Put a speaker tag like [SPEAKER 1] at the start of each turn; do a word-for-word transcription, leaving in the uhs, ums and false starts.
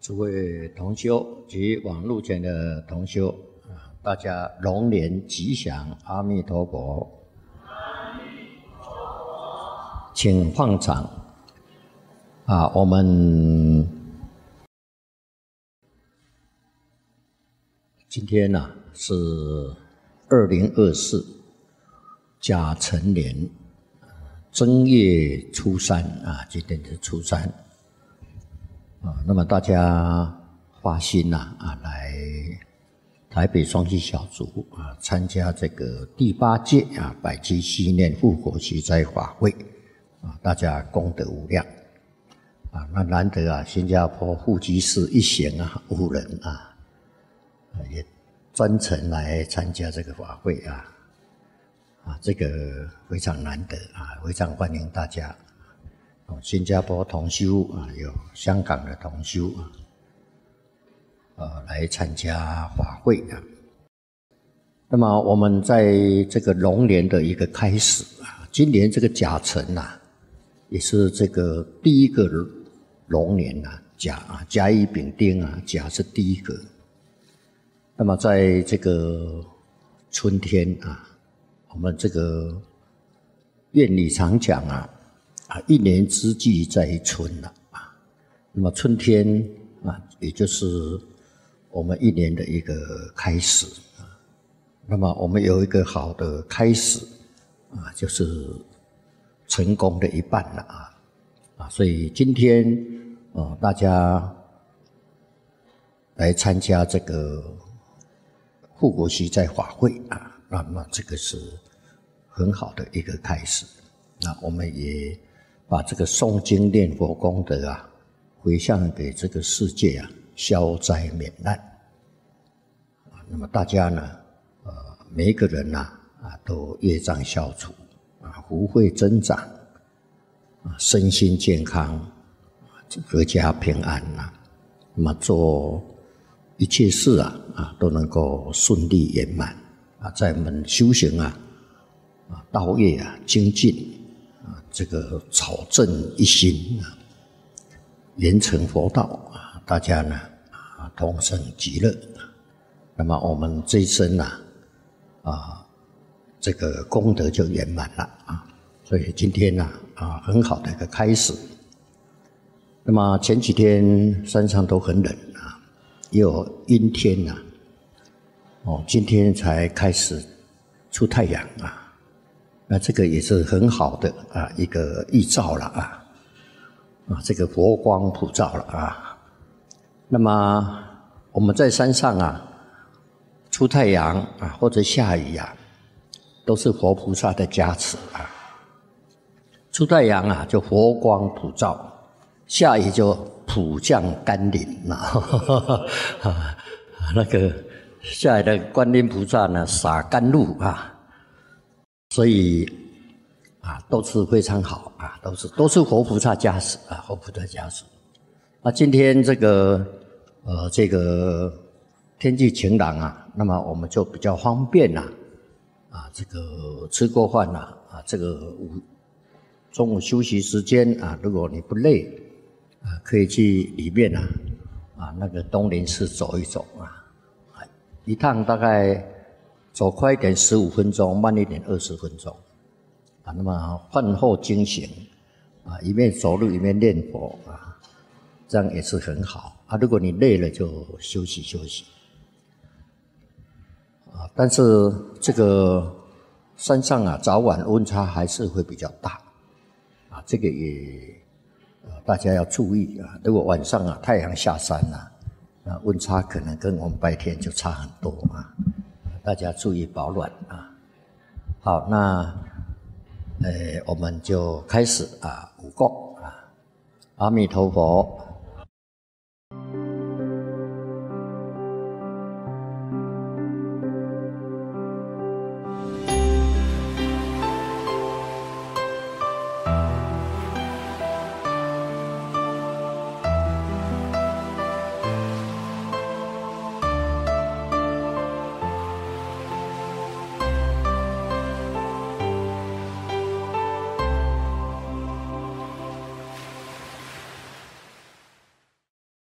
[SPEAKER 1] 诸位同修及网络前的同修啊，大家龙年吉祥，阿弥陀佛！阿弥陀佛！请放掌啊！我们今天呢、啊、是二零二四甲辰年正月初三啊，今天是初三。啊，那么大家发心呐啊，来台北双溪小组啊，参加这个第八届啊百期纪念护国息灾法会啊，大家功德无量啊。那难得啊，新加坡副居士一行啊五人啊，也专程来参加这个法会啊啊，这个非常难得啊，非常欢迎大家。新加坡同修啊，有香港的同修啊，呃，来参加法会啊。那么我们在这个龙年的一个开始啊，今年这个甲辰呐、啊，也是这个第一个龙年呐、啊，甲啊，甲乙丙丁啊，甲是第一个。那么在这个春天啊，我们这个谚语常讲啊。啊，一年之计在于春了啊。那么春天啊，也就是我们一年的一个开始啊。那么我们有一个好的开始啊，就是成功的一半了啊啊。所以今天啊，大家来参加这个护国息灾法会啊，那么这个是很好的一个开始。那我们也把这个诵经念佛功德啊，回向给这个世界啊，消灾免难。啊，那么大家呢，呃，每一个人呐、啊，啊，都业障消除，啊，福慧增长，啊，身心健康，阖家平安呐、啊。那么做一切事啊，啊，都能够顺利圆满。啊，在我们修行啊，啊，道业啊，精进。啊，这个草正一心啊，圆成佛道啊，大家呢啊同生极乐。那么我们这一生呐啊，这个功德就圆满了啊。所以今天呢啊，很好的一个开始。那么前几天山上都很冷啊，也有阴天呐、啊。哦，今天才开始出太阳啊。那这个也是很好的啊一个预兆了啊，啊这个佛光普照了啊。那么我们在山上啊，出太阳啊或者下雨啊，都是佛菩萨的加持啊。出太阳啊就佛光普照，下雨就普降甘霖啊。那个下雨的观音菩萨呢洒甘露啊。所以啊，都是非常好啊，都是都是佛菩萨加持啊，佛菩萨加持。那今天这个呃这个天气晴朗啊，那么我们就比较方便啦、啊，啊这个吃过饭啦、啊，啊这个午中午休息时间啊，如果你不累啊，可以去里面啊啊那个东林寺走一走啊，一趟大概。走快一点十五分钟，慢一点二十分钟，啊，那么饭后精行，啊，一面走路一面念佛啊，这样也是很好啊。如果你累了就休息休息，啊，但是这个山上啊，早晚温差还是会比较大，啊，这个也呃大家要注意啊。如果晚上啊太阳下山了、啊，那温差可能跟我们白天就差很多啊。大家注意保暖啊！好，那呃，我们就开始啊，五供啊，阿弥陀佛。